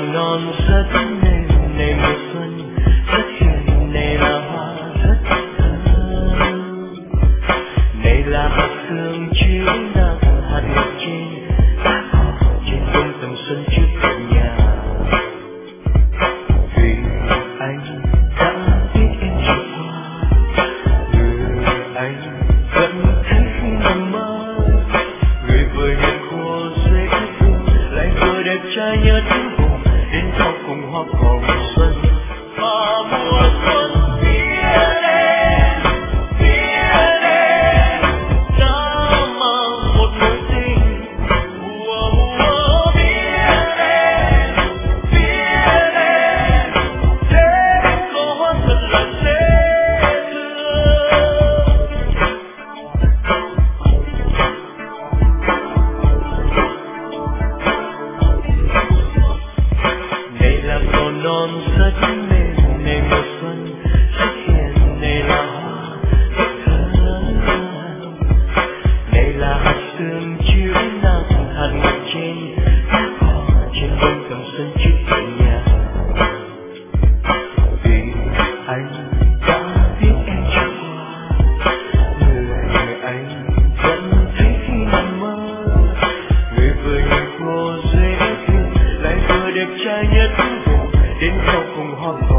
non rất mềm, này mùa xuân rất hiền, này là hoa rất thơm, này là hạt sương chiếu nắng hạt ngọc trên lá cỏ trên bông tầm xuân trước cửa nhà. Vì anh đã biết em trôi qua, người anh vẫn thấy khi nằm mơ, người vừa hiền khô dễ thương lại vừa đẹp trai nhất vùng đến sau cùng hoa hồng xuân. Và mùa xuân phía đến đã mang một mối tình. Mùa mùa phía đến để có hoa thật là dễ thương. Này là cỏ non rất mềm, này mùa xuân rất hiền, này là hoa rất thơm, này là hạt sương chiếu nắng hạt ngọc trên lá cỏ trên bông tầm xuân trước cửa nhà. Vì anh đã biết em trôi qua, người anh vẫn thấy khi nằm mơ, người vừa hiền khô dễ thương lại vừa đẹp trai nhất vùng đến sau cùng hoa hồng